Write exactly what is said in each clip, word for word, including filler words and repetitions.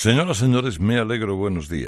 Señoras, señores, me alegro, buenos días.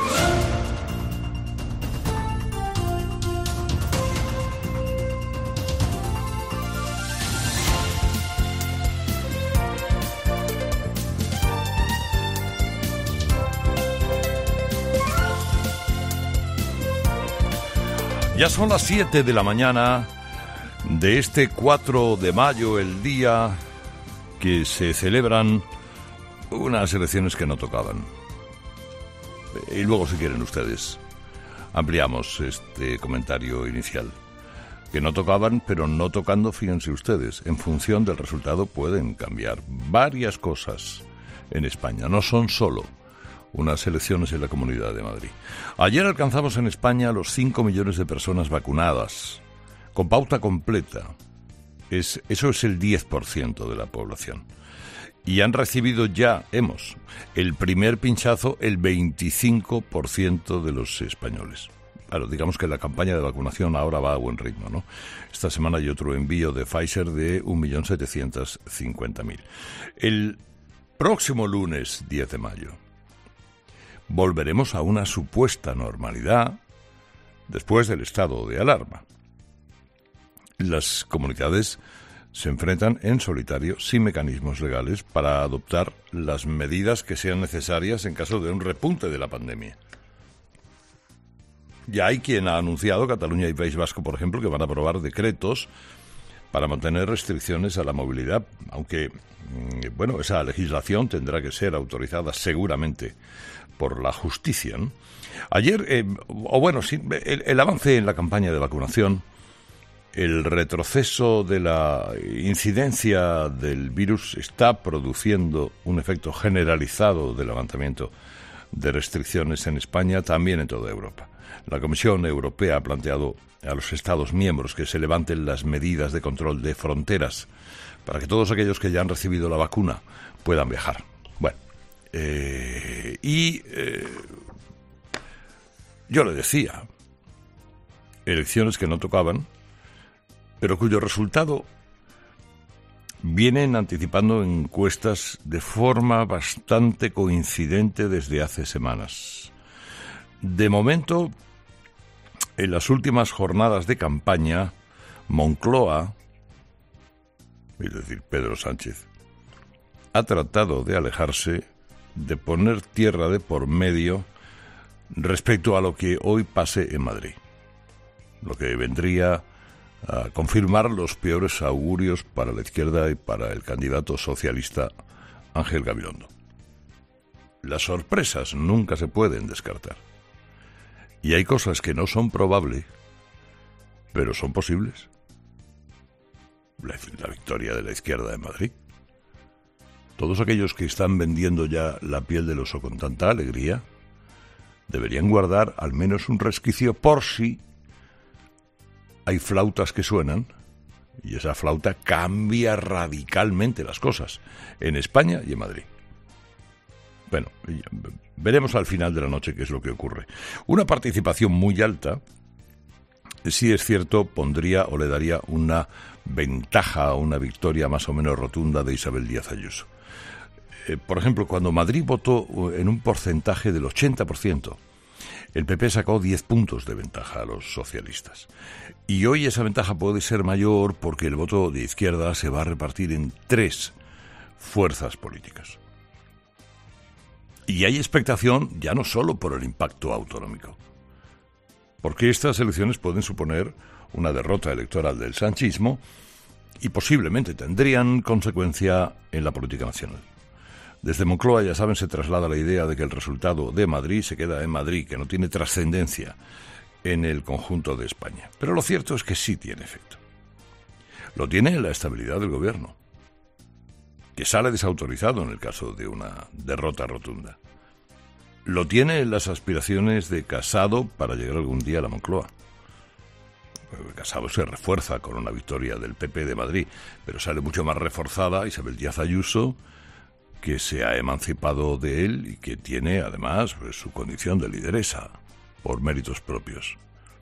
Ya son las siete de la mañana de este cuatro de mayo, el día que se celebran unas elecciones que no tocaban. Y luego, si quieren ustedes, ampliamos este comentario inicial. Que no tocaban, pero no tocando, fíjense ustedes, en función del resultado pueden cambiar varias cosas en España. No son solo unas elecciones en la Comunidad de Madrid. Ayer alcanzamos en España los cinco millones de personas vacunadas, con pauta completa. Es, eso es el diez por ciento de la población. Y han recibido ya, hemos, el primer pinchazo el veinticinco por ciento de los españoles. Claro, digamos que la campaña de vacunación ahora va a buen ritmo, ¿no? Esta semana hay otro envío de Pfizer de un millón setecientos cincuenta mil. El próximo lunes, diez de mayo, volveremos a una supuesta normalidad después del estado de alarma. Las comunidades se enfrentan en solitario, sin mecanismos legales, para adoptar las medidas que sean necesarias en caso de un repunte de la pandemia. Ya hay quien ha anunciado, Cataluña y País Vasco, por ejemplo, que van a aprobar decretos para mantener restricciones a la movilidad, aunque, bueno, esa legislación tendrá que ser autorizada seguramente por la justicia, ¿no? Ayer, eh, o bueno, sí, el, el avance en la campaña de vacunación, el retroceso de la incidencia del virus está produciendo un efecto generalizado de levantamiento de restricciones en España, también en toda Europa. La Comisión Europea ha planteado a los Estados miembros que se levanten las medidas de control de fronteras para que todos aquellos que ya han recibido la vacuna puedan viajar. Bueno, eh, y eh, yo le decía, elecciones que no tocaban, pero cuyo resultado vienen anticipando encuestas de forma bastante coincidente desde hace semanas. De momento, en las últimas jornadas de campaña, Moncloa, es decir, Pedro Sánchez, ha tratado de alejarse, de poner tierra de por medio respecto a lo que hoy pase en Madrid, lo que vendría a confirmar los peores augurios para la izquierda y para el candidato socialista Ángel Gabilondo. Las sorpresas nunca se pueden descartar. Y hay cosas que no son probables, pero son posibles. La, la victoria de la izquierda en Madrid. Todos aquellos que están vendiendo ya la piel del oso con tanta alegría deberían guardar al menos un resquicio por si hay flautas que suenan, y esa flauta cambia radicalmente las cosas en España y en Madrid. Bueno, veremos al final de la noche qué es lo que ocurre. Una participación muy alta, sí es cierto, pondría o le daría una ventaja, una victoria más o menos rotunda de Isabel Díaz Ayuso. Eh, por ejemplo, cuando Madrid votó en un porcentaje del ochenta por ciento, el P P sacó diez puntos de ventaja a los socialistas. Y hoy esa ventaja puede ser mayor porque el voto de izquierda se va a repartir en tres fuerzas políticas. Y hay expectación ya no solo por el impacto autonómico, porque estas elecciones pueden suponer una derrota electoral del sanchismo y posiblemente tendrían consecuencia en la política nacional. Desde Moncloa, ya saben, se traslada la idea de que el resultado de Madrid se queda en Madrid, que no tiene trascendencia en el conjunto de España. Pero lo cierto es que sí tiene efecto. Lo tiene en la estabilidad del gobierno, que sale desautorizado en el caso de una derrota rotunda. Lo tiene en las aspiraciones de Casado para llegar algún día a la Moncloa. Casado se refuerza con una victoria del P P de Madrid, pero sale mucho más reforzada Isabel Díaz Ayuso, que se ha emancipado de él y que tiene además pues, su condición de lideresa por méritos propios.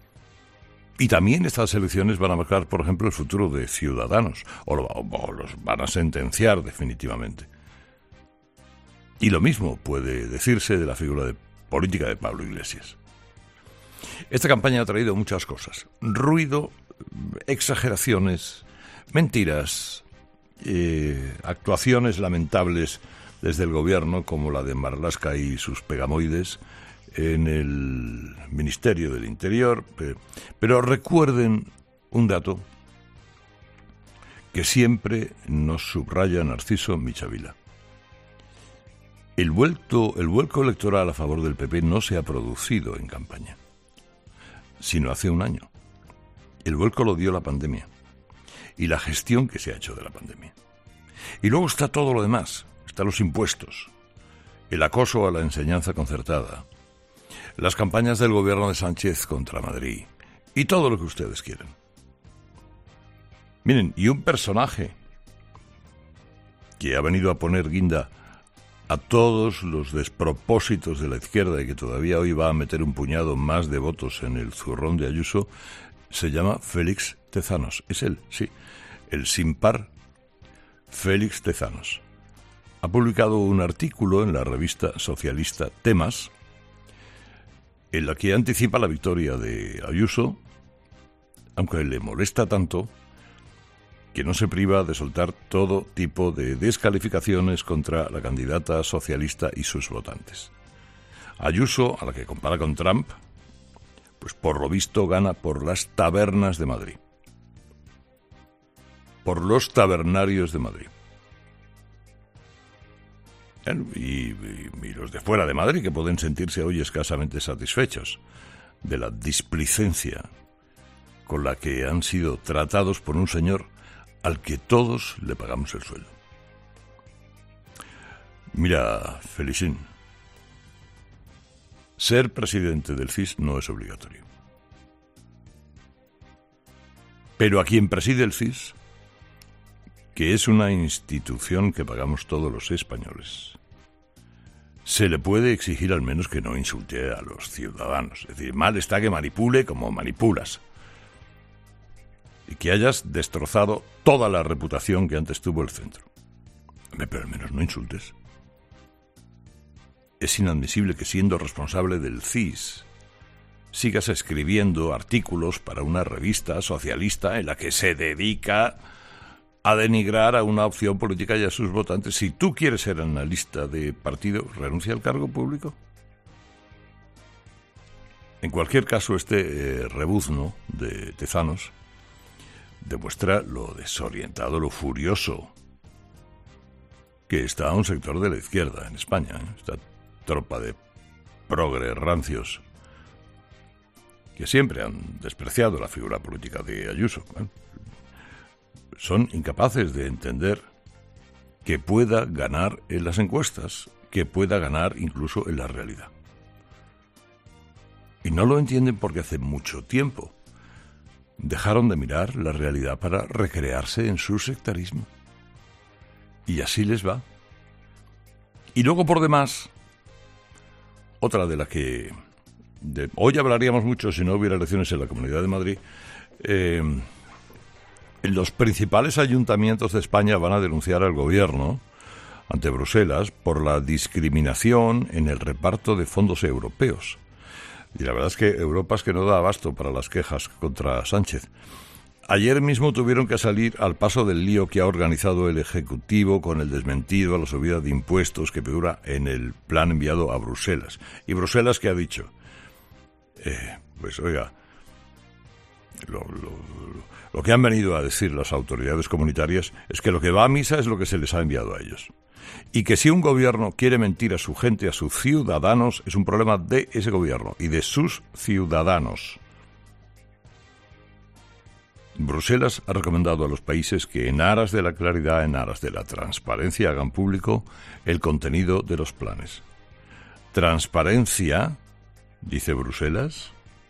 Y también estas elecciones van a marcar, por ejemplo, el futuro de Ciudadanos, o, lo, o los van a sentenciar definitivamente. Y lo mismo puede decirse de la figura de política de Pablo Iglesias. Esta campaña ha traído muchas cosas: ruido, exageraciones, mentiras, eh, actuaciones lamentables desde el gobierno, como la de Marlaska y sus pegamoides en el Ministerio del Interior. Pero recuerden un dato que siempre nos subraya Narciso Michavila. El vuelto, el vuelco electoral a favor del P P no se ha producido en campaña, sino hace un año. El vuelco lo dio la pandemia y la gestión que se ha hecho de la pandemia. Y luego está todo lo demás. Están los impuestos, el acoso a la enseñanza concertada, las campañas del gobierno de Sánchez contra Madrid y todo lo que ustedes quieran. Miren, y un personaje que ha venido a poner guinda a todos los despropósitos de la izquierda y que todavía hoy va a meter un puñado más de votos en el zurrón de Ayuso, se llama Félix Tezanos. Es él, sí, el sin par Félix Tezanos. Ha publicado un artículo en la revista socialista Temas, en la que anticipa la victoria de Ayuso, aunque le molesta tanto que no se priva de soltar todo tipo de descalificaciones contra la candidata socialista y sus votantes. Ayuso, a la que compara con Trump, pues por lo visto gana por las tabernas de Madrid, por los tabernarios de Madrid. Y, y, y los de fuera de Madrid, que pueden sentirse hoy escasamente satisfechos de la displicencia con la que han sido tratados por un señor al que todos le pagamos el sueldo. Mira, Felicín, ser presidente del C I S no es obligatorio. Pero a quien preside el C I S, que es una institución que pagamos todos los españoles, se le puede exigir al menos que no insulte a los ciudadanos. Es decir, mal está que manipule como manipulas, y que hayas destrozado toda la reputación que antes tuvo el centro. Pero al menos no insultes. Es inadmisible que, siendo responsable del C I S, sigas escribiendo artículos para una revista socialista en la que se dedica a denigrar a una opción política y a sus votantes. Si tú quieres ser analista de partido, renuncia al cargo público. En cualquier caso, este eh, rebuzno de Tezanos demuestra lo desorientado, lo furioso que está un sector de la izquierda en España, ¿eh? Esta tropa de progres rancios que siempre han despreciado la figura política de Ayuso. ¿eh? Son incapaces de entender que pueda ganar en las encuestas, que pueda ganar incluso en la realidad. Y no lo entienden porque hace mucho tiempo dejaron de mirar la realidad para recrearse en su sectarismo. Y así les va. Y luego, por demás, otra de la que de, hoy hablaríamos mucho si no hubiera elecciones en la Comunidad de Madrid. Eh, los principales ayuntamientos de España van a denunciar al gobierno ante Bruselas por la discriminación en el reparto de fondos europeos. Y la verdad es que Europa es que no da abasto para las quejas contra Sánchez. Ayer mismo tuvieron que salir al paso del lío que ha organizado el Ejecutivo con el desmentido a la subida de impuestos que figura en el plan enviado a Bruselas. Y Bruselas, ¿qué ha dicho? Eh, pues oiga, lo, lo, lo que han venido a decir las autoridades comunitarias es que lo que va a misa es lo que se les ha enviado a ellos. Y que si un gobierno quiere mentir a su gente, a sus ciudadanos, es un problema de ese gobierno y de sus ciudadanos. Bruselas ha recomendado a los países que, en aras de la claridad, en aras de la transparencia, hagan público el contenido de los planes. Transparencia, dice Bruselas.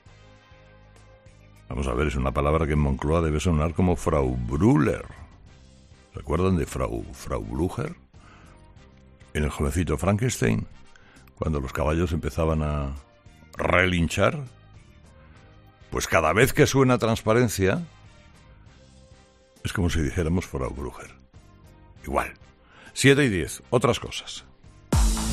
Vamos a ver, es una palabra que en Moncloa debe sonar como Frau Brüller. ¿Se acuerdan de Frau, Frau Blücher? En el jovencito Frankenstein, cuando los caballos empezaban a relinchar. Pues cada vez que suena transparencia, es como si dijéramos Frau Brücher. Igual. siete y diez. Otras cosas.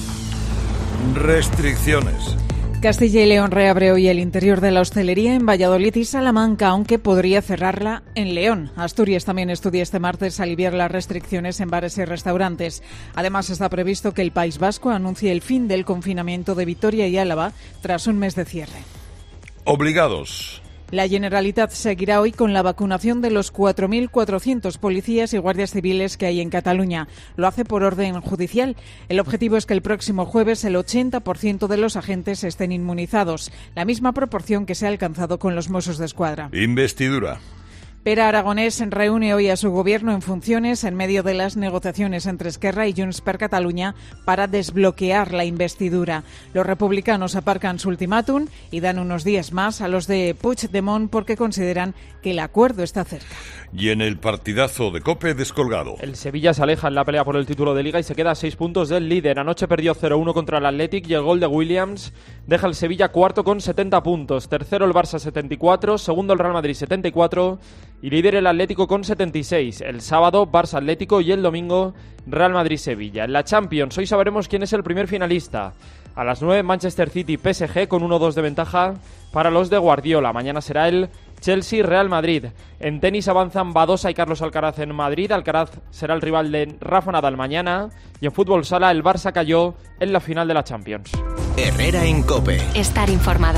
Restricciones. Castilla y León reabre hoy el interior de la hostelería en Valladolid y Salamanca, aunque podría cerrarla en León. Asturias también estudia este martes aliviar las restricciones en bares y restaurantes. Además, está previsto que el País Vasco anuncie el fin del confinamiento de Vitoria y Álava tras un mes de cierre. Obligados. La Generalitat seguirá hoy con la vacunación de los cuatro mil cuatrocientos policías y guardias civiles que hay en Cataluña. Lo hace por orden judicial. El objetivo es que el próximo jueves el ochenta por ciento de los agentes estén inmunizados, la misma proporción que se ha alcanzado con los Mossos d'Esquadra. Investidura. Pere Aragonés reúne hoy a su gobierno en funciones en medio de las negociaciones entre Esquerra y Junts per Catalunya para desbloquear la investidura. Los republicanos aparcan su ultimátum y dan unos días más a los de Puigdemont porque consideran que el acuerdo está cerca. Y en el partidazo de COPE descolgado. El Sevilla se aleja en la pelea por el título de Liga y se queda a seis puntos del líder. Anoche perdió cero uno contra el Athletic y el gol de Williams deja al Sevilla cuarto con setenta puntos. Tercero el Barça setenta y cuatro, segundo el Real Madrid setenta y cuatro y líder el Atlético con setenta y seis. El sábado Barça Atlético y el domingo Real Madrid Sevilla. En la Champions hoy sabremos quién es el primer finalista. A las nueve Manchester City P S G con uno dos de ventaja para los de Guardiola. Mañana será el Chelsea Real Madrid. En tenis avanzan Badosa y Carlos Alcaraz en Madrid. Alcaraz será el rival de Rafa Nadal mañana. Y en fútbol sala el Barça cayó en la final de la Champions. Herrera en COPE. Estar informado.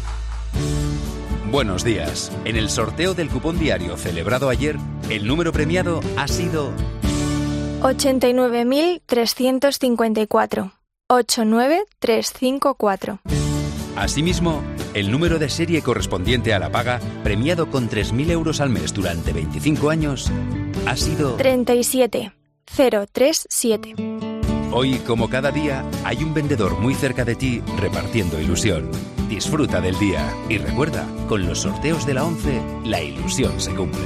Buenos días. En el sorteo del cupón diario celebrado ayer, el número premiado ha sido ochenta y nueve mil trescientos cincuenta y cuatro. ochenta y nueve mil trescientos cincuenta y cuatro. Asimismo, el número de serie correspondiente a la paga, premiado con tres mil euros al mes durante veinticinco años, ha sido treinta y siete mil treinta y siete. Hoy, como cada día, hay un vendedor muy cerca de ti repartiendo ilusión. Disfruta del día y recuerda, con los sorteos de la ONCE, la ilusión se cumple.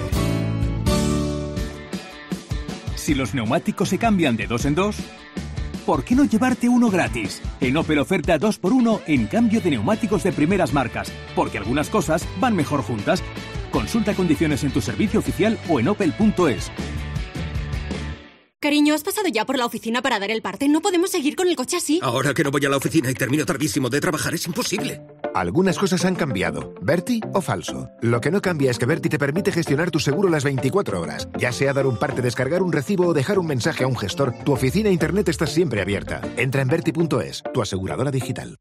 Si los neumáticos se cambian de dos en dos, ¿por qué no llevarte uno gratis? En Opel oferta dos por uno en cambio de neumáticos de primeras marcas, porque algunas cosas van mejor juntas. Consulta condiciones en tu servicio oficial o en opel punto es. Cariño, ¿has pasado ya por la oficina para dar el parte? No podemos seguir con el coche así. Ahora que no voy a la oficina y termino tardísimo de trabajar, es imposible. Algunas cosas han cambiado. ¿Berti o falso? Lo que no cambia es que Berti te permite gestionar tu seguro las veinticuatro horas. Ya sea dar un parte, descargar un recibo o dejar un mensaje a un gestor, tu oficina e internet está siempre abierta. Entra en berti punto es, tu aseguradora digital.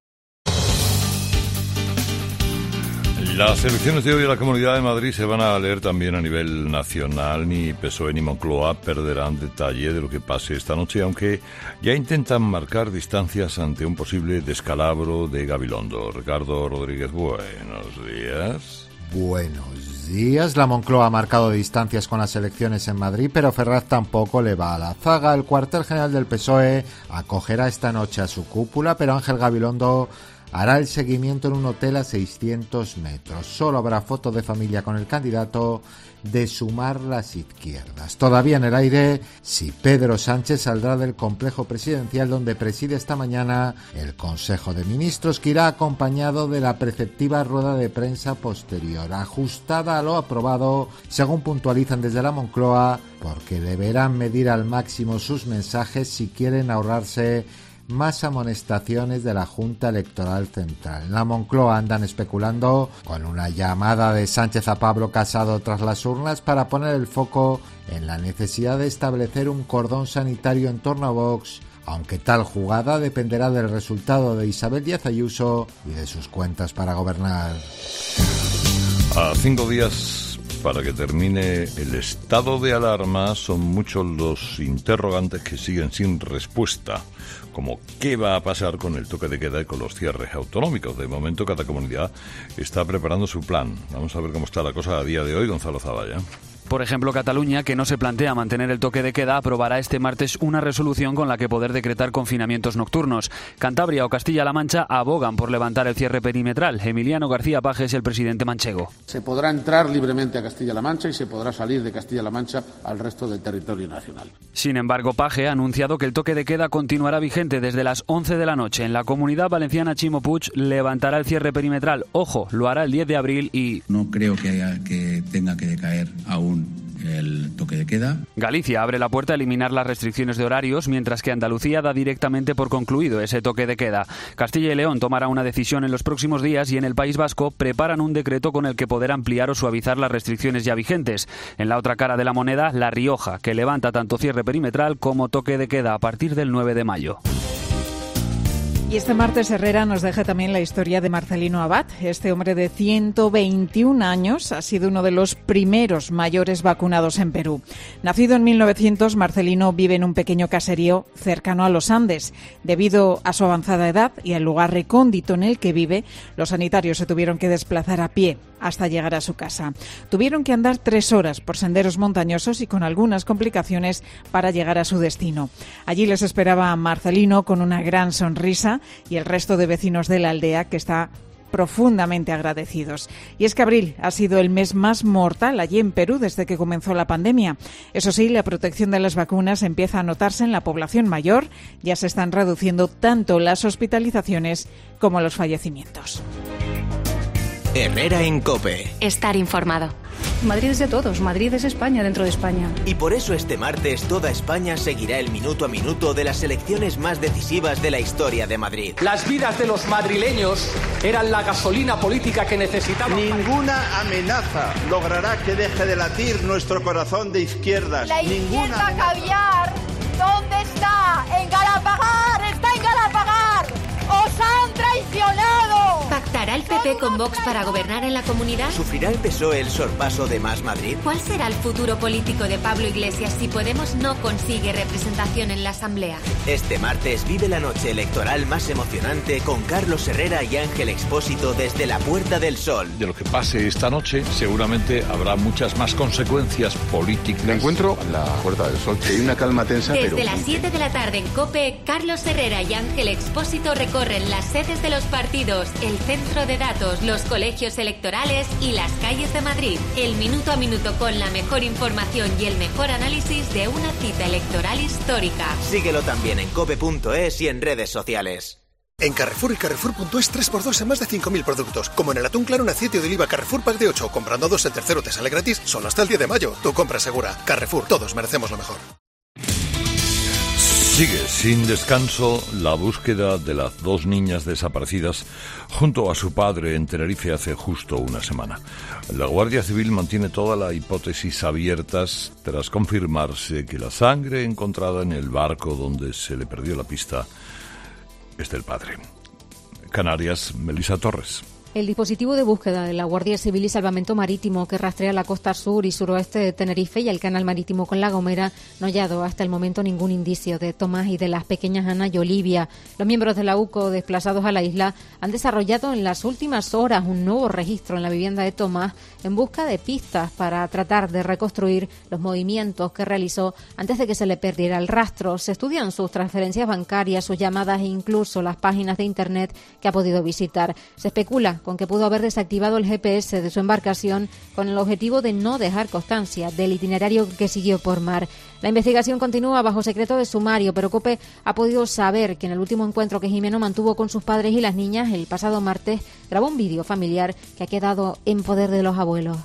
Las elecciones de hoy en la Comunidad de Madrid se van a leer también a nivel nacional. Ni P S O E ni Moncloa perderán detalle de lo que pase esta noche, aunque ya intentan marcar distancias ante un posible descalabro de Gabilondo. Ricardo Rodríguez, buenos días. Buenos días. La Moncloa ha marcado distancias con las elecciones en Madrid, pero Ferraz tampoco le va a la zaga. El cuartel general del P S O E acogerá esta noche a su cúpula, pero Ángel Gabilondo hará el seguimiento en un hotel a seiscientos metros. Solo habrá foto de familia con el candidato de Sumar las Izquierdas. Todavía en el aire si Pedro Sánchez saldrá del complejo presidencial donde preside esta mañana el Consejo de Ministros, que irá acompañado de la preceptiva rueda de prensa posterior, ajustada a lo aprobado, según puntualizan desde la Moncloa, porque deberán medir al máximo sus mensajes si quieren ahorrarse más amonestaciones de la Junta Electoral Central. En la Moncloa andan especulando con una llamada de Sánchez a Pablo Casado tras las urnas para poner el foco en la necesidad de establecer un cordón sanitario en torno a Vox, aunque tal jugada dependerá del resultado de Isabel Díaz Ayuso y de sus cuentas para gobernar. A cinco días para que termine el estado de alarma, son muchos los interrogantes que siguen sin respuesta, como qué va a pasar con el toque de queda y con los cierres autonómicos. De momento, cada comunidad está preparando su plan. Vamos a ver cómo está la cosa a día de hoy, Gonzalo Zavalla. Por ejemplo, Cataluña, que no se plantea mantener el toque de queda, aprobará este martes una resolución con la que poder decretar confinamientos nocturnos. Cantabria o Castilla-La Mancha abogan por levantar el cierre perimetral. Emiliano García Paje es el presidente manchego. Se podrá entrar libremente a Castilla-La Mancha y se podrá salir de Castilla-La Mancha al resto del territorio nacional. Sin embargo, Paje ha anunciado que el toque de queda continuará vigente desde las once de la noche. En la Comunidad Valenciana, Chimo Puig levantará el cierre perimetral. Ojo, lo hará el diez de abril y... No creo que, haya, que tenga que decaer aún el toque de queda. Galicia abre la puerta a eliminar las restricciones de horarios, mientras que Andalucía da directamente por concluido ese toque de queda. Castilla y León tomará una decisión en los próximos días y en el País Vasco preparan un decreto con el que poder ampliar o suavizar las restricciones ya vigentes. En la otra cara de la moneda, La Rioja, que levanta tanto cierre perimetral como toque de queda a partir del nueve de mayo. Y este martes Herrera nos deja también la historia de Marcelino Abad. Este hombre de ciento veintiún años ha sido uno de los primeros mayores vacunados en Perú. Nacido en mil novecientos, Marcelino vive en un pequeño caserío cercano a los Andes. Debido a su avanzada edad y al lugar recóndito en el que vive, los sanitarios se tuvieron que desplazar a pie hasta llegar a su casa. Tuvieron que andar tres horas por senderos montañosos y con algunas complicaciones para llegar a su destino. Allí les esperaba a Marcelino con una gran sonrisa y el resto de vecinos de la aldea, que está profundamente agradecidos. Y es que abril ha sido el mes más mortal allí en Perú desde que comenzó la pandemia. Eso sí, la protección de las vacunas empieza a notarse en la población mayor. Ya se están reduciendo tanto las hospitalizaciones como los fallecimientos. Herrera en COPE. Estar informado. Madrid es de todos, Madrid es España dentro de España. Y por eso este martes toda España seguirá el minuto a minuto de las elecciones más decisivas de la historia de Madrid. Las vidas de los madrileños eran la gasolina política que necesitaban. Ninguna amenaza logrará que deje de latir nuestro corazón de izquierdas. La Ninguna izquierda caviar, ¿dónde está? En Galapagar, está en Galapagar. ¡Os han traicionado! ¿Pactará el P P con Vox para gobernar en la comunidad? ¿Sufrirá el P S O E el sorpaso de Más Madrid? ¿Cuál será el futuro político de Pablo Iglesias si Podemos no consigue representación en la Asamblea? Este martes vive la noche electoral más emocionante con Carlos Herrera y Ángel Expósito desde la Puerta del Sol. De lo que pase esta noche, seguramente habrá muchas más consecuencias políticas. Me encuentro en la Puerta del Sol. Hay una calma tensa, Desde pero... las siete de la tarde en COPE, Carlos Herrera y Ángel Expósito recorren las sedes de los partidos, el centro de datos, los colegios electorales y las calles de Madrid. El minuto a minuto con la mejor información y el mejor análisis de una cita electoral histórica. Síguelo también en cope punto es y en redes sociales. En Carrefour y Carrefour punto es tres por dos en más de cinco mil productos. Como en el atún claro en aceite de oliva Carrefour Pack de ocho. Comprando dos, el tercero te sale gratis. Solo hasta el diez de mayo. Tu compra segura. Carrefour. Todos merecemos lo mejor. Sigue sin descanso la búsqueda de las dos niñas desaparecidas junto a su padre en Tenerife hace justo una semana. La Guardia Civil mantiene toda la hipótesis abiertas tras confirmarse que la sangre encontrada en el barco donde se le perdió la pista es del padre. Canarias, Melissa Torres. El dispositivo de búsqueda de la Guardia Civil y Salvamento Marítimo que rastrea la costa sur y suroeste de Tenerife y el canal marítimo con La Gomera no ha hallado hasta el momento ningún indicio de Tomás y de las pequeñas Ana y Olivia. Los miembros de la U C O desplazados a la isla han desarrollado en las últimas horas un nuevo registro en la vivienda de Tomás en busca de pistas para tratar de reconstruir los movimientos que realizó antes de que se le perdiera el rastro. Se estudian sus transferencias bancarias, sus llamadas e incluso las páginas de internet que ha podido visitar. Se especula con que pudo haber desactivado el G P S de su embarcación con el objetivo de no dejar constancia del itinerario que siguió por mar. La investigación continúa bajo secreto de sumario, pero COPE ha podido saber que en el último encuentro que Jimeno mantuvo con sus padres y las niñas el pasado martes grabó un vídeo familiar que ha quedado en poder de los abuelos.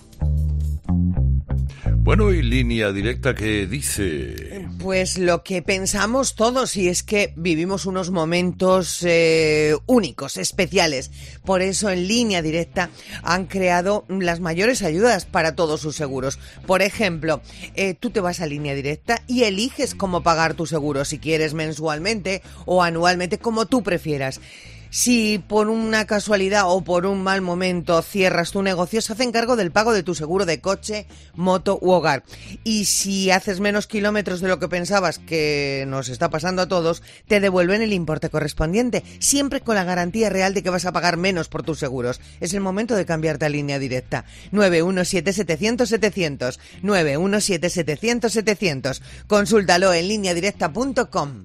Bueno, y Línea Directa, ¿qué dice? Pues lo que pensamos todos, y es que vivimos unos momentos eh, únicos, especiales. Por eso en Línea Directa han creado las mayores ayudas para todos sus seguros. Por ejemplo, eh, tú te vas a Línea Directa y eliges cómo pagar tu seguro, si quieres mensualmente o anualmente, como tú prefieras. Si por una casualidad o por un mal momento cierras tu negocio, se hacen cargo del pago de tu seguro de coche, moto u hogar. Y si haces menos kilómetros de lo que pensabas, que nos está pasando a todos, te devuelven el importe correspondiente, siempre con la garantía real de que vas a pagar menos por tus seguros. Es el momento de cambiarte a Línea Directa. nueve uno siete setecientos setecientos, nueve uno siete setecientos setecientos. Consúltalo en línea directa punto com.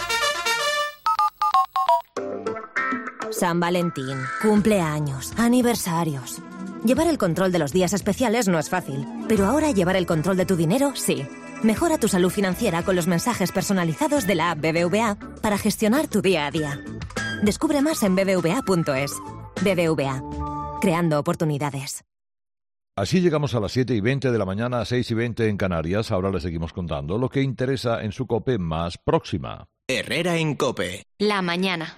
San Valentín, cumpleaños, aniversarios. Llevar el control de los días especiales no es fácil, pero ahora llevar el control de tu dinero, sí. Mejora tu salud financiera con los mensajes personalizados de la app B B V A para gestionar tu día a día. Descubre más en b b v a punto es. B B V A, creando oportunidades. Así llegamos a las siete y veinte de la mañana, seis y veinte en Canarias. Ahora les seguimos contando lo que interesa en su COPE más próxima. Herrera en COPE. La mañana.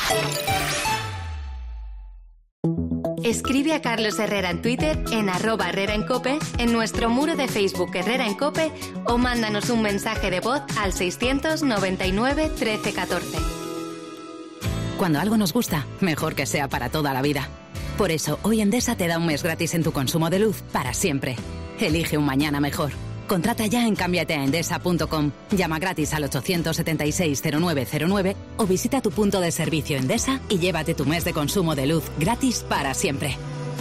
Escribe a Carlos Herrera en Twitter, en arroba Herrera en COPE, en nuestro muro de Facebook Herrera en COPE o mándanos un mensaje de voz al seiscientos noventa y nueve trece catorce. Cuando algo nos gusta, mejor que sea para toda la vida. Por eso, hoy Endesa te da un mes gratis en tu consumo de luz para siempre. Elige un mañana mejor. Contrata ya en cámbiate a endesa punto com. Llama gratis al ochocientos setenta y seis cero nueve cero nueve o visita tu punto de servicio Endesa y llévate tu mes de consumo de luz gratis para siempre.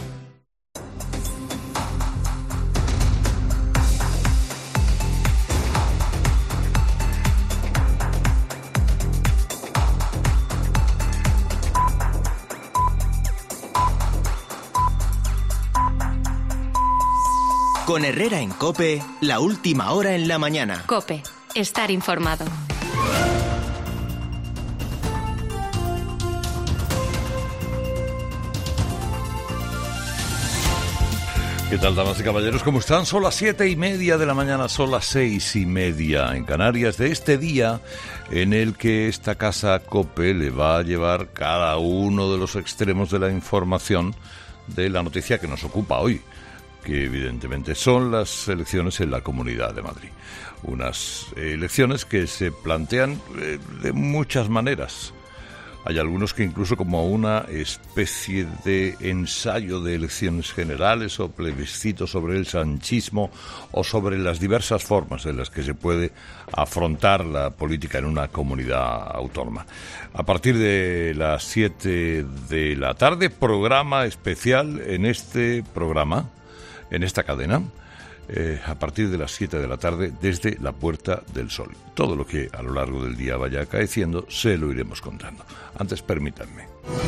Con Herrera en COPE, la última hora en la mañana. COPE, estar informado. ¿Qué tal, damas y caballeros? ¿Cómo están? Son las siete y media de la mañana, son las seis y media en Canarias de este día en el que esta casa COPE le va a llevar cada uno de los extremos de la información de la noticia que nos ocupa hoy, que evidentemente son las elecciones en la Comunidad de Madrid. Unas elecciones que se plantean eh, de muchas maneras. Hay algunos que incluso como una especie de ensayo de elecciones generales o plebiscito sobre el sanchismo o sobre las diversas formas en las que se puede afrontar la política en una comunidad autónoma. A partir de las siete de la tarde, programa especial en este programa, en esta cadena, eh, a partir de las siete de la tarde, desde la Puerta del Sol. Todo lo que a lo largo del día vaya acaeciendo, se lo iremos contando. Antes, permítanme.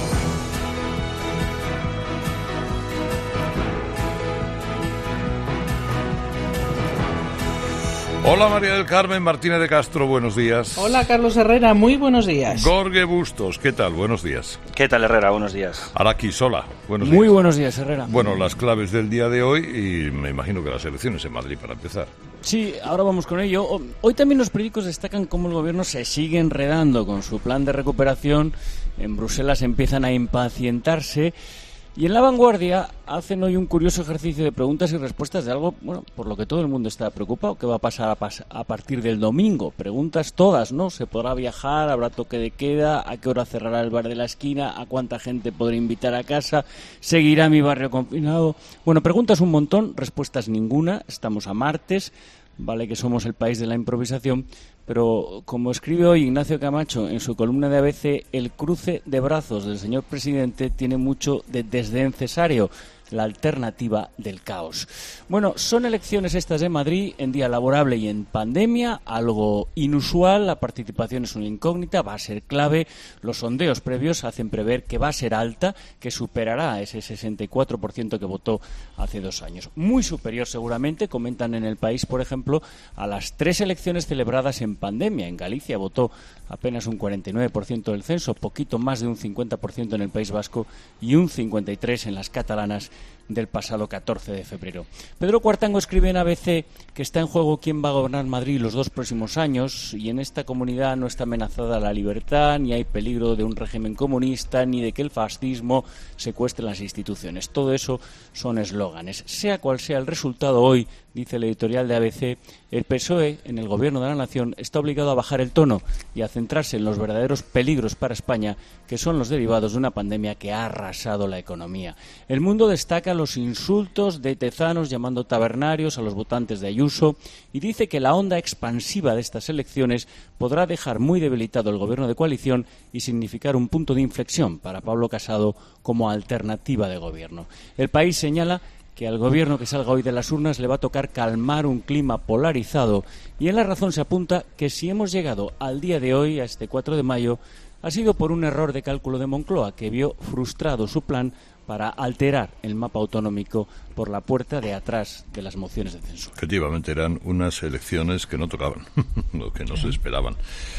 Hola María del Carmen Martínez de Castro, buenos días. Hola Carlos Herrera, muy buenos días. Jorge Bustos, ¿qué tal? Buenos días. ¿Qué tal Herrera? Buenos días. Araki Sola, buenos días. Muy buenos días, Herrera. Bueno, las claves del día de hoy y me imagino que las elecciones en Madrid para empezar. Sí, ahora vamos con ello. Hoy también los periódicos destacan cómo el gobierno se sigue enredando con su plan de recuperación. En Bruselas empiezan a impacientarse. Y en La Vanguardia hacen hoy un curioso ejercicio de preguntas y respuestas de algo, bueno, por lo que todo el mundo está preocupado. ¿Qué va a pasar a, pas- a partir del domingo? Preguntas todas, ¿no? ¿Se podrá viajar? ¿Habrá toque de queda? ¿A qué hora cerrará el bar de la esquina? ¿A cuánta gente podré invitar a casa? ¿Seguirá mi barrio confinado? Bueno, preguntas un montón, respuestas ninguna. Estamos a martes. Vale que somos el país de la improvisación, pero como escribe hoy Ignacio Camacho en su columna de A B C, el cruce de brazos del señor presidente tiene mucho de desdén cesario, la alternativa del caos. Bueno, son elecciones estas de Madrid en día laborable y en pandemia, algo inusual, la participación es una incógnita, va a ser clave, los sondeos previos hacen prever que va a ser alta, que superará ese sesenta y cuatro por ciento que votó hace dos años. Muy superior seguramente, comentan en El País, por ejemplo, a las tres elecciones celebradas en pandemia. En Galicia votó apenas un cuarenta y nueve por ciento del censo, poquito más de un cincuenta por ciento en el País Vasco y un cincuenta y tres por ciento en las catalanas del pasado catorce de febrero. Pedro Cuartango escribe en A B C que está en juego quién va a gobernar Madrid los dos próximos años y en esta comunidad no está amenazada la libertad, ni hay peligro de un régimen comunista, ni de que el fascismo secuestre las instituciones. Todo eso son eslóganes. Sea cual sea el resultado hoy, dice el editorial de A B C, el P S O E en el gobierno de la nación está obligado a bajar el tono y a centrarse en los verdaderos peligros para España, que son los derivados de una pandemia que ha arrasado la economía. El Mundo destaca los insultos de Tezanos llamando tabernarios a los votantes de Ayuso y dice que la onda expansiva de estas elecciones podrá dejar muy debilitado el gobierno de coalición y significar un punto de inflexión para Pablo Casado como alternativa de gobierno. El País señala que al gobierno que salga hoy de las urnas le va a tocar calmar un clima polarizado y en La Razón se apunta que si hemos llegado al día de hoy, a este cuatro de mayo, ha sido por un error de cálculo de Moncloa que vio frustrado su plan para alterar el mapa autonómico por la puerta de atrás de las mociones de censura. Efectivamente, eran unas elecciones que no tocaban, lo que no se esperaban.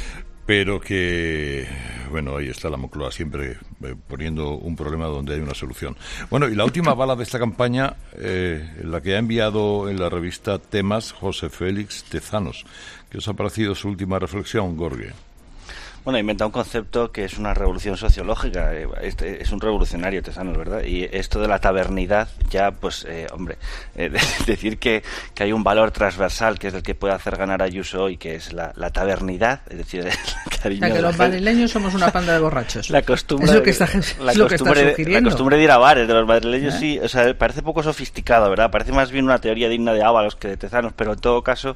pero que, bueno, ahí está la Moncloa siempre eh, poniendo un problema donde hay una solución. Bueno, y la última bala de esta campaña, eh, la que ha enviado en la revista Temas José Félix Tezanos. ¿Qué os ha parecido su última reflexión, Gorge? Bueno, ha inventado un concepto que es una revolución sociológica. Este es un revolucionario, Tezanos, ¿verdad? Y esto de la tabernidad, ya, pues, eh, hombre, eh, decir que, que hay un valor transversal que es el que puede hacer ganar a Ayuso hoy, que es la, la tabernidad, es decir, el cariño. O sea, que los madrileños somos una panda de borrachos. La costumbre, es lo que está, la es lo que está sugiriendo. La costumbre de ir a bares de los madrileños, ¿Eh? sí, o sea, parece poco sofisticado, ¿verdad? Parece más bien una teoría digna de Ábalos que de Tezanos, pero en todo caso,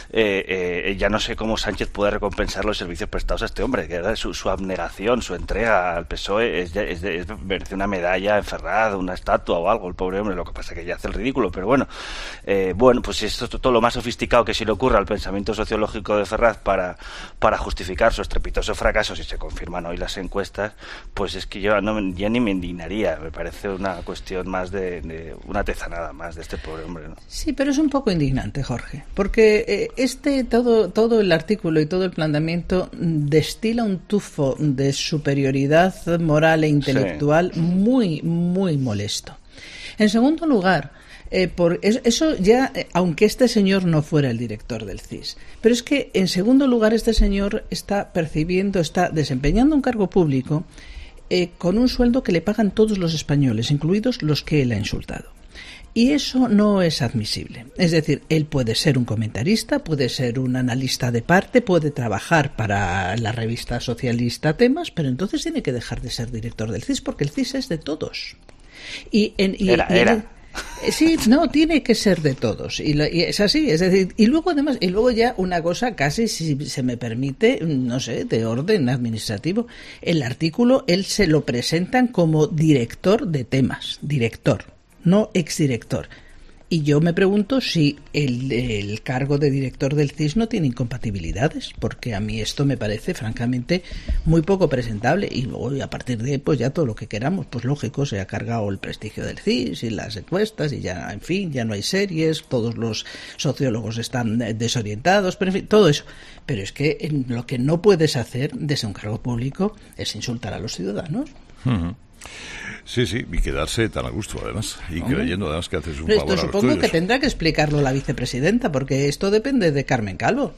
eh, eh, ya no sé cómo Sánchez puede recompensar los servicios prestados a este hombre. Que ¿verdad? Su, su abnegación, su entrega al P S O E es, de, es, de, es merece una medalla en Ferraz, una estatua o algo, el pobre hombre. Lo que pasa es que ya hace el ridículo, pero bueno, eh, bueno, pues esto es todo lo más sofisticado que se le ocurra al pensamiento sociológico de Ferraz para, para justificar su estrepitoso fracaso, si se confirman hoy las encuestas, pues es que yo no, ya ni me indignaría. Me parece una cuestión más de, de una tezanada más de este pobre hombre, ¿no? Sí, pero es un poco indignante, Jorge, porque eh, este todo todo el artículo y todo el planteamiento destila un tufo de superioridad moral e intelectual sí. muy, muy molesto. En segundo lugar, eh, por eso ya, eh, aunque este señor no fuera el director del C I S, pero es que en segundo lugar este señor está percibiendo, está desempeñando un cargo público eh, con un sueldo que le pagan todos los españoles, incluidos los que él ha insultado. Y eso no es admisible. Es decir, él puede ser un comentarista, puede ser un analista de parte, puede trabajar para la revista socialista Temas, pero entonces tiene que dejar de ser director del C I S porque el C I S es de todos. Y, en, y, era, y era. El, sí, no, tiene que ser de todos. Y, lo, y es así, es decir, y luego además, y luego ya una cosa casi, si se me permite, no sé, de orden administrativo, el artículo, él se lo presentan como director de Temas, director. No exdirector. Y yo me pregunto si el, el cargo de director del C I S no tiene incompatibilidades, porque a mí esto me parece francamente muy poco presentable. Y luego a partir de ahí, pues ya todo lo que queramos, pues lógico, se ha cargado el prestigio del C I S y las encuestas y ya, en fin, ya no hay series, todos los sociólogos están desorientados, pero en fin, todo eso. Pero es que en lo que no puedes hacer desde un cargo público es insultar a los ciudadanos. Uh-huh. Sí, sí, y quedarse tan a gusto, además, y ¿Cómo? creyendo además que haces un Pero favor esto a los supongo tuyos. que tendrá que explicarlo la vicepresidenta, porque esto depende de Carmen Calvo.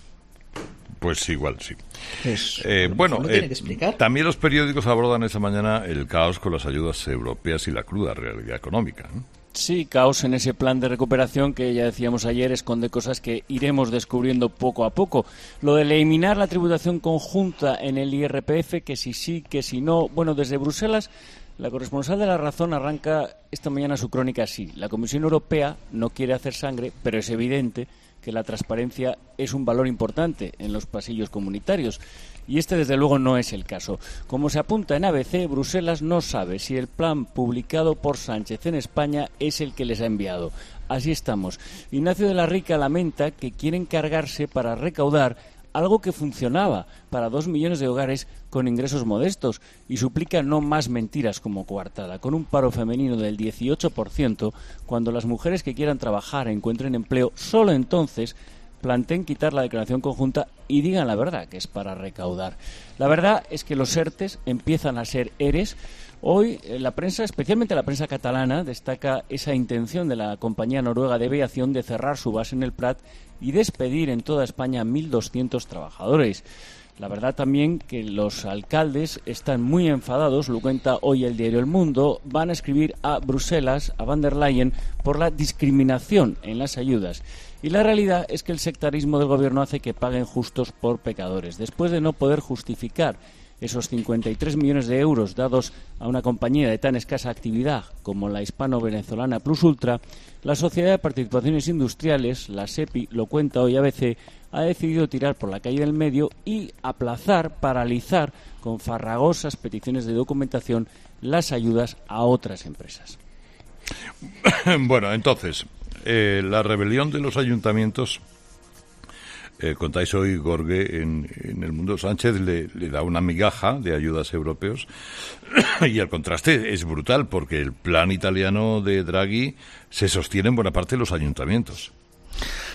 Pues igual, sí. Pues, eh, bueno, lo eh, tiene que explicar. También los periódicos abordan esta mañana el caos con las ayudas europeas y la cruda realidad económica, ¿no? Sí, caos en ese plan de recuperación que ya decíamos ayer esconde cosas que iremos descubriendo poco a poco. Lo de eliminar la tributación conjunta en el I R P F, que si sí, que si no. Bueno, desde Bruselas, la corresponsal de La Razón arranca esta mañana su crónica así. La Comisión Europea no quiere hacer sangre, pero es evidente que la transparencia es un valor importante en los pasillos comunitarios. Y este, desde luego, no es el caso. Como se apunta en A B C, Bruselas no sabe si el plan publicado por Sánchez en España es el que les ha enviado. Así estamos. Ignacio de la Rica lamenta que quieren cargarse para recaudar algo que funcionaba para dos millones de hogares con ingresos modestos y suplica no más mentiras como coartada, con un paro femenino del dieciocho por ciento, cuando las mujeres que quieran trabajar encuentren empleo, solo entonces planteen quitar la declaración conjunta y digan la verdad, que es para recaudar. La verdad es que los ERTES empiezan a ser ERES. Hoy la prensa, especialmente la prensa catalana, destaca esa intención de la compañía noruega de aviación de cerrar su base en el Prat y despedir en toda España a mil doscientos trabajadores. La verdad también que los alcaldes están muy enfadados, lo cuenta hoy el diario El Mundo, van a escribir a Bruselas, a Van der Leyen, por la discriminación en las ayudas. Y la realidad es que el sectarismo del gobierno hace que paguen justos por pecadores. Después de no poder justificar esos cincuenta y tres millones de euros dados a una compañía de tan escasa actividad como la hispano-venezolana Plus Ultra, la Sociedad de Participaciones Industriales, la SEPI, lo cuenta hoy A B C, ha decidido tirar por la calle del medio y aplazar, paralizar, con farragosas peticiones de documentación, las ayudas a otras empresas. Bueno, entonces, eh, la rebelión de los ayuntamientos, eh, contáis hoy, Gorge, en, en El Mundo. Sánchez le, le da una migaja de ayudas europeos y el contraste es brutal porque el plan italiano de Draghi se sostiene en buena parte de los ayuntamientos.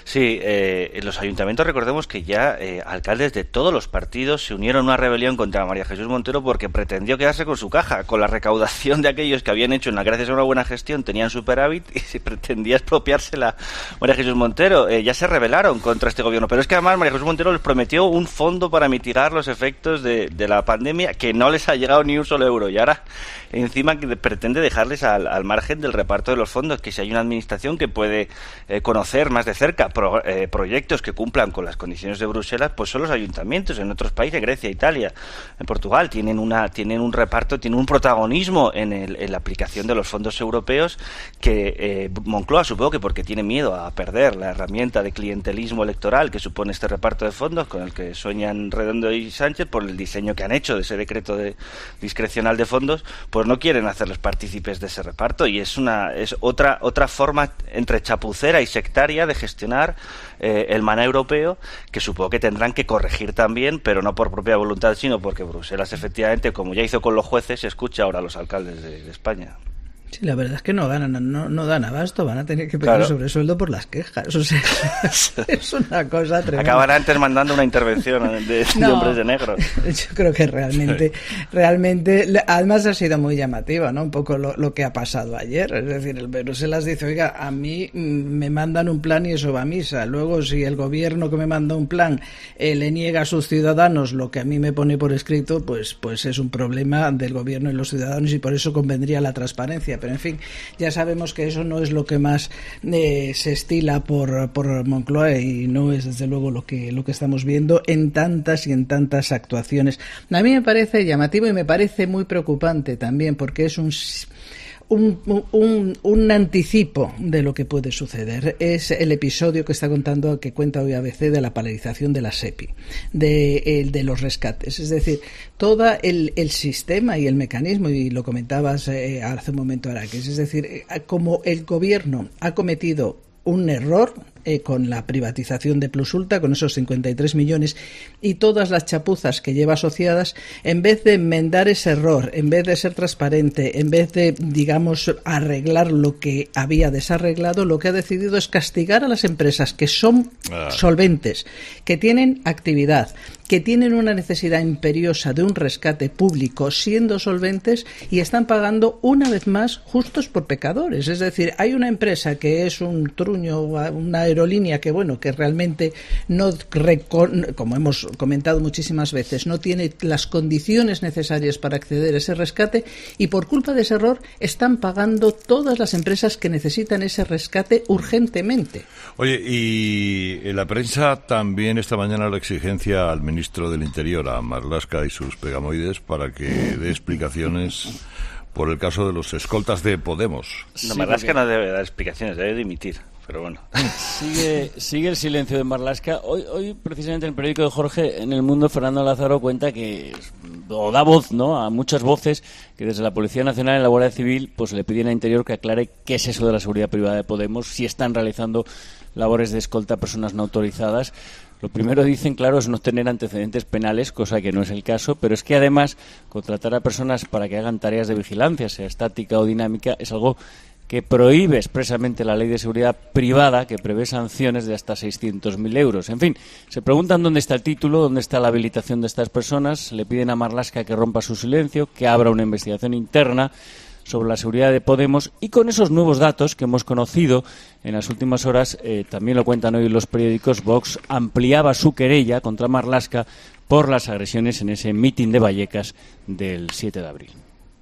Sí, eh, los ayuntamientos, recordemos que ya eh, alcaldes de todos los partidos se unieron a una rebelión contra María Jesús Montero porque pretendió quedarse con su caja, con la recaudación de aquellos que habían hecho, una, gracias a una buena gestión, tenían superávit y se pretendía expropiársela María Jesús Montero. Eh, ya se rebelaron contra este gobierno, pero es que además María Jesús Montero les prometió un fondo para mitigar los efectos de, de la pandemia que no les ha llegado ni un solo euro, y ahora encima que pretende dejarles al, al margen del reparto de los fondos, que si hay una administración que puede eh, conocer más de cerca pro, eh, proyectos que cumplan con las condiciones de Bruselas, pues son los ayuntamientos. En otros países, Grecia, Italia, en Portugal, tienen una tienen un reparto, tienen un protagonismo en, el, en la aplicación de los fondos europeos que eh, Moncloa, supongo que porque tiene miedo a perder la herramienta de clientelismo electoral que supone este reparto de fondos, con el que sueñan Redondo y Sánchez por el diseño que han hecho de ese decreto de, discrecional de fondos, pues no quieren hacerles partícipes de ese reparto, y es una es otra otra forma entre chapucera y sectaria de gestionar eh, el maná europeo, que supongo que tendrán que corregir también, pero no por propia voluntad, sino porque Bruselas, efectivamente, como ya hizo con los jueces, escucha ahora a los alcaldes de, de España. Sí, la verdad es que no ganan, no, no dan abasto, van a tener que pedir Claro. sobresueldo por las quejas. O sea, es una cosa tremenda. Acaban antes mandando una intervención de, de No. hombres de negro. Yo creo que realmente, realmente, además ha sido muy llamativo, ¿no? Un poco lo, lo que ha pasado ayer. Es decir, el Bruselas dice, oiga, a mí mm, me mandan un plan y eso va a misa. Luego, si el gobierno que me manda un plan eh, le niega a sus ciudadanos lo que a mí me pone por escrito, pues, pues es un problema del gobierno y los ciudadanos, y por eso convendría la transparencia. Pero en fin, ya sabemos que eso no es lo que más eh, se estila por, por Moncloa, y no es desde luego lo que, lo que estamos viendo en tantas y en tantas actuaciones. A mí me parece llamativo y me parece muy preocupante también, porque es un... Un, un, un anticipo de lo que puede suceder. Es el episodio que está contando, que cuenta hoy A B C, de la paralización de la SEPI, de, el, de los rescates. Es decir, todo el, el sistema y el mecanismo, y lo comentabas eh, hace un momento, Araquis, es decir, eh, como el gobierno ha cometido un error eh, con la privatización de Plusulta, con esos cincuenta y tres millones y todas las chapuzas que lleva asociadas, en vez de enmendar ese error, en vez de ser transparente, en vez de, digamos, arreglar lo que había desarreglado, lo que ha decidido es castigar a las empresas que son ah. solventes, que tienen actividad, que tienen una necesidad imperiosa de un rescate público siendo solventes, y están pagando una vez más justos por pecadores. Es decir, hay una empresa que es un truño, una aerolínea que, bueno, que realmente no, como hemos comentado muchísimas veces, no tiene las condiciones necesarias para acceder a ese rescate, y por culpa de ese error están pagando todas las empresas que necesitan ese rescate urgentemente. Oye, y en la prensa también esta mañana la exigencia al ministro del Interior, a Marlaska y sus pegamoides, para que dé explicaciones por el caso de los escoltas de Podemos. No, Marlaska porque... no debe dar explicaciones, debe dimitir. Pero bueno. Sigue, sigue el silencio de Marlaska. Hoy, hoy, precisamente, en el periódico de Jorge, en El Mundo, Fernando Lázaro cuenta que, o da voz, ¿no?, a muchas voces que desde la Policía Nacional y la Guardia Civil pues le piden a Interior que aclare qué es eso de la seguridad privada de Podemos, si están realizando labores de escolta a personas no autorizadas. Lo primero, dicen, claro, es no tener antecedentes penales, cosa que no es el caso, pero es que además contratar a personas para que hagan tareas de vigilancia, sea estática o dinámica, es algo que prohíbe expresamente la Ley de Seguridad Privada, que prevé sanciones de hasta seiscientos mil euros. En fin, se preguntan dónde está el título, dónde está la habilitación de estas personas, le piden a Marlaska que rompa su silencio, que abra una investigación interna sobre la seguridad de Podemos, y con esos nuevos datos que hemos conocido en las últimas horas, eh, también lo cuentan hoy los periódicos, Vox ampliaba su querella contra Marlaska por las agresiones en ese mitin de Vallecas del siete de abril.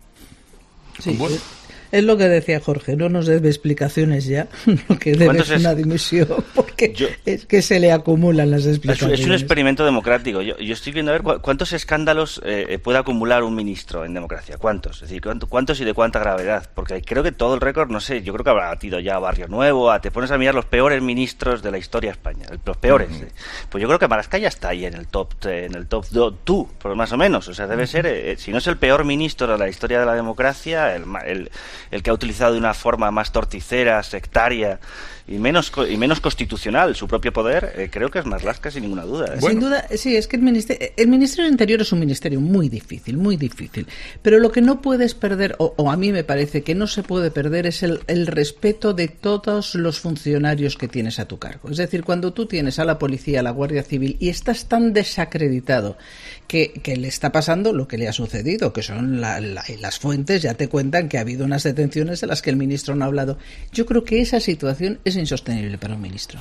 Sí, bueno. Es lo que decía Jorge, no nos debe explicaciones ya, lo que debe es una dimisión, porque yo, es que se le acumulan las explicaciones. Es un experimento democrático. Yo, yo estoy viendo a ver cu cuántos escándalos eh, puede acumular un ministro en democracia. ¿Cuántos? Es decir, ¿cuántos y de cuánta gravedad? Porque creo que todo el récord, no sé, yo creo que habrá batido ya a Barrio Nuevo, a, te pones a mirar los peores ministros de la historia de España, los peores. Uh-huh. eh. Pues yo creo que Marlaska ya está ahí en el top, en el top dos, por más o menos. O sea, debe uh-huh. ser, eh, si no es el peor ministro de la historia de la democracia, el, el el que ha utilizado de una forma más torticera, sectaria y menos y menos constitucional su propio poder, eh, creo que es Marlaska sin ninguna duda. ¿eh? Sin duda, sí, es que el ministerio, el Ministerio del Interior es un ministerio muy difícil, muy difícil. Pero lo que no puedes perder, o, o a mí me parece que no se puede perder, es el, el respeto de todos los funcionarios que tienes a tu cargo. Es decir, cuando tú tienes a la policía, a la Guardia Civil y estás tan desacreditado que, que le está pasando lo que le ha sucedido, que son la, la, las fuentes ya te cuentan que ha habido unas detenciones de las que el ministro no ha hablado. Yo creo que esa situación es insostenible para un ministro.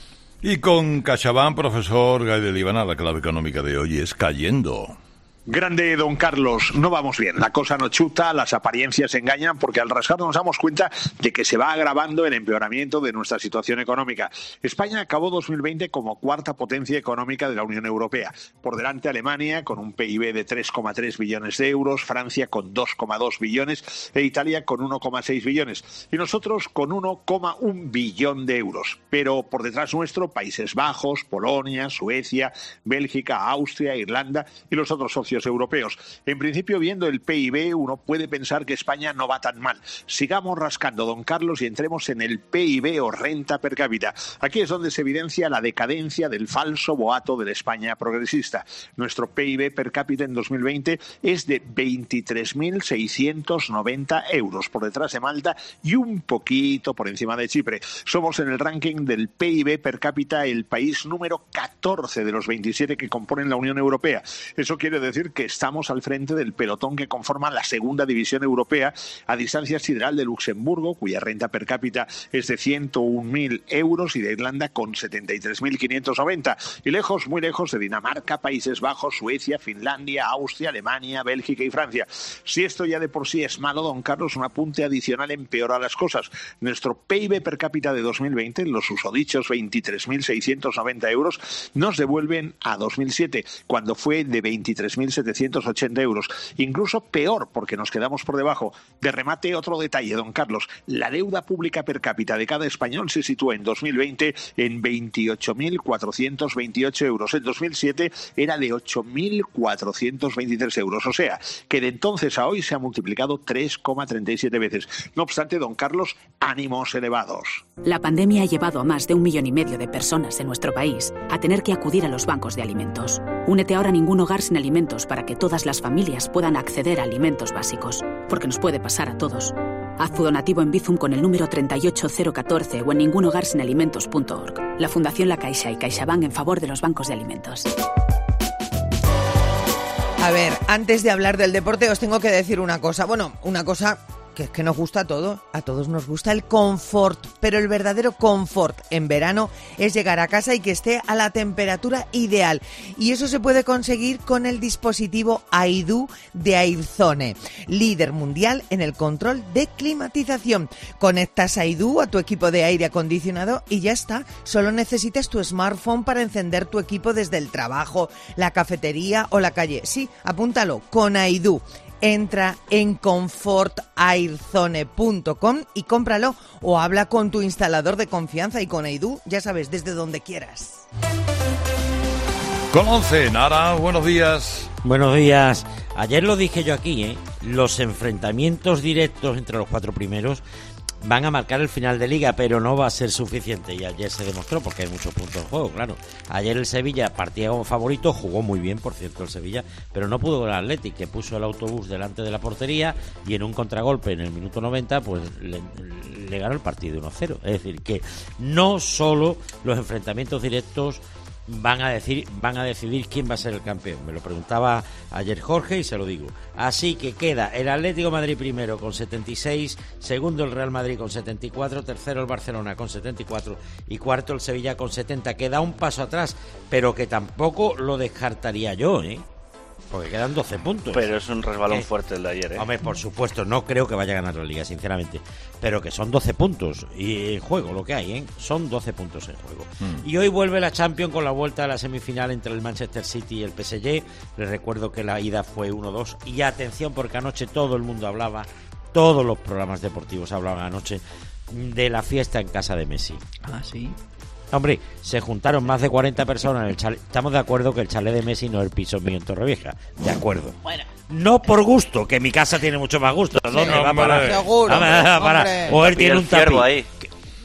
Y con CaixaBank, profesor Gay de Líbana, la clave económica de hoy es cayendo. Grande don Carlos, no vamos bien, la cosa no chuta, las apariencias engañan, porque al rascar nos damos cuenta de que se va agravando el empeoramiento de nuestra situación económica. España acabó dos mil veinte como cuarta potencia económica de la Unión Europea. Por delante Alemania con un P I B de tres coma tres billones de euros, Francia con dos coma dos billones e Italia con uno coma seis billones. Y nosotros con uno coma uno billón de euros. Pero por detrás nuestro, Países Bajos, Polonia, Suecia, Bélgica, Austria, Irlanda y los otros socios europeos. En principio, viendo el P I B, uno puede pensar que España no va tan mal. Sigamos rascando, don Carlos, y entremos en el P I B o renta per cápita. Aquí es donde se evidencia la decadencia del falso boato de la España progresista. Nuestro P I B per cápita en dos mil veinte es de veintitrés mil seiscientos noventa euros, por detrás de Malta y un poquito por encima de Chipre. Somos en el ranking del P I B per cápita el país número catorce de los veintisiete que componen la Unión Europea. Eso quiere decir que estamos al frente del pelotón que conforma la segunda división europea, a distancia sideral de Luxemburgo, cuya renta per cápita es de ciento un mil euros, y de Irlanda con setenta y tres mil quinientos noventa, y lejos, muy lejos de Dinamarca, Países Bajos, Suecia, Finlandia, Austria, Alemania, Bélgica y Francia. Si esto ya de por sí es malo, don Carlos, un apunte adicional empeora las cosas. Nuestro P I B per cápita de dos mil veinte, los susodichos veintitrés mil seiscientos noventa euros, nos devuelven a dos mil siete, cuando fue de veintitrés mil setecientos ochenta euros. Incluso peor, porque nos quedamos por debajo. De remate, otro detalle, don Carlos. La deuda pública per cápita de cada español se sitúa en dos mil veinte en veintiocho mil cuatrocientos veintiocho euros. En dos mil siete era de ocho mil cuatrocientos veintitrés euros. O sea, que de entonces a hoy se ha multiplicado tres coma treinta y siete veces. No obstante, don Carlos, ánimos elevados. La pandemia ha llevado a más de un millón y medio de personas en nuestro país a tener que acudir a los bancos de alimentos. Únete ahora a Ningún Hogar Sin Alimentos para que todas las familias puedan acceder a alimentos básicos, porque nos puede pasar a todos. Haz tu donativo en Bizum con el número treinta y ocho cero catorce o en ningún hogar sin alimentos punto org. La Fundación La Caixa y CaixaBank en favor de los bancos de alimentos. A ver, antes de hablar del deporte os tengo que decir una cosa. Bueno, una cosa que es que nos gusta a todos, a todos nos gusta el confort, pero el verdadero confort en verano es llegar a casa y que esté a la temperatura ideal. Y eso se puede conseguir con el dispositivo Aidu de Airzone, líder mundial en el control de climatización. Conectas Aidu a tu equipo de aire acondicionado y ya está. Solo necesitas tu smartphone para encender tu equipo desde el trabajo, la cafetería o la calle. Sí, apúntalo, con Aidu. Entra en confort airzone punto com y cómpralo, o habla con tu instalador de confianza, y con Aidu, ya sabes, desde donde quieras. Con once, Nara, buenos días. Buenos días. Ayer lo dije yo aquí, ¿eh? Los enfrentamientos directos entre los cuatro primeros van a marcar el final de Liga, pero no va a ser suficiente, y ayer se demostró, porque hay muchos puntos en juego, claro. Ayer el Sevilla partía como favorito, jugó muy bien, por cierto, el Sevilla, pero no pudo con el Athletic, que puso el autobús delante de la portería y en un contragolpe en el minuto noventa pues le, le ganó el partido uno cero. Es decir, que no solo los enfrentamientos directos van a decir, van a decidir quién va a ser el campeón. Me lo preguntaba ayer Jorge y se lo digo. Así que queda el Atlético de Madrid primero con setenta y seis, segundo el Real Madrid con setenta y cuatro, tercero el Barcelona con setenta y cuatro y cuarto el Sevilla con setenta. Queda un paso atrás, pero que tampoco lo descartaría yo, ¿eh? Porque quedan doce puntos. Pero es un resbalón ¿Eh? fuerte el de ayer, ¿eh? Hombre, por supuesto, no creo que vaya a ganar la Liga, sinceramente. Pero que son doce puntos y en juego lo que hay, ¿eh? Son doce puntos en juego. Mm. Y hoy vuelve la Champions con la vuelta a la semifinal entre el Manchester City y el P S G. Les recuerdo que la ida fue uno dos. Y atención, porque anoche todo el mundo hablaba, todos los programas deportivos hablaban anoche de la fiesta en casa de Messi. Ah, sí. Hombre, se juntaron más de cuarenta personas en el chalet. Estamos de acuerdo que el chalet de Messi no es el piso mío en Torrevieja. De acuerdo. Bueno. No por gusto, que mi casa tiene mucho más gusto. ¿Dónde sí, va a parar? Seguro, va a parar? O él tiene un tapiz. Ahí.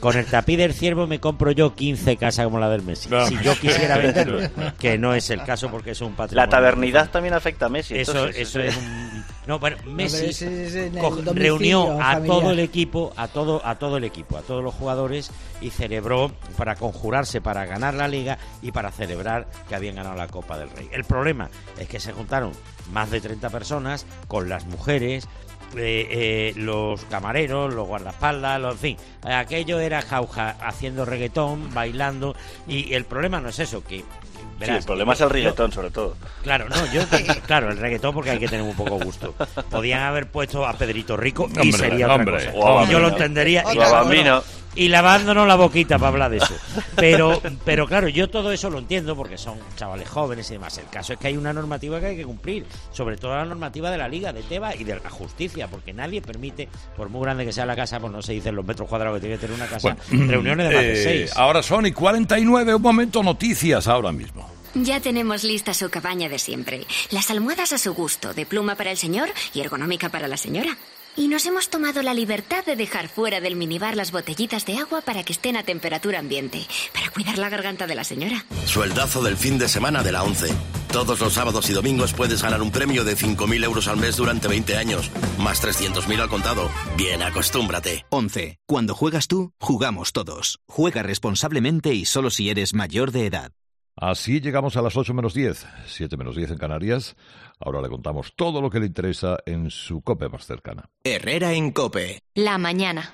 Con el tapiz del ciervo me compro yo quince casas como la del Messi. No. Si yo quisiera venderlo, que no es el caso porque es un patrimonio. La tabernidad también afecta a Messi. Eso, entonces, eso es un... No, bueno, Messi es, es en el co- reunió a familiar. todo el equipo, a todo, a todo el equipo, a todos los jugadores y celebró para conjurarse para ganar la Liga y para celebrar que habían ganado la Copa del Rey. El problema es que se juntaron más de treinta personas con las mujeres, eh, eh, los camareros, los guardaespaldas, los, en fin, aquello era jauja haciendo reggaetón, bailando, y el problema no es eso, que verás, sí, el problema yo, es el reggaetón, yo, sobre todo. Claro, no, yo claro, el reggaetón porque hay que tener un poco gusto. Podían haber puesto a Pedrito Rico y Hombre, sería otra hombre, cosa. hombre. Y yo lo entendería. Y, O a Bambino. y lavándonos la boquita para hablar de eso. Pero, pero claro, yo todo eso lo entiendo porque son chavales jóvenes y demás. El caso es que hay una normativa que hay que cumplir, sobre todo la normativa de la Liga, de Tebas y de la justicia, porque nadie permite, por muy grande que sea la casa, pues no se dicen los metros cuadrados que tiene que tener una casa, Bueno, reuniones de más de eh, seis. Ahora son y cuarenta y nueve, un momento, noticias ahora mismo. Ya tenemos lista su cabaña de siempre. Las almohadas a su gusto, de pluma para el señor y ergonómica para la señora. Y nos hemos tomado la libertad de dejar fuera del minibar las botellitas de agua para que estén a temperatura ambiente, para cuidar la garganta de la señora. Sueldazo del fin de semana de la ONCE. Todos los sábados y domingos puedes ganar un premio de cinco mil euros al mes durante veinte años, más trescientos mil al contado. Bien, acostúmbrate. ONCE. Cuando juegas tú, jugamos todos. Juega responsablemente y solo si eres mayor de edad. Así llegamos a las ocho menos diez, siete menos diez en Canarias. Ahora le contamos todo lo que le interesa en su COPE más cercana. Herrera en COPE. La mañana.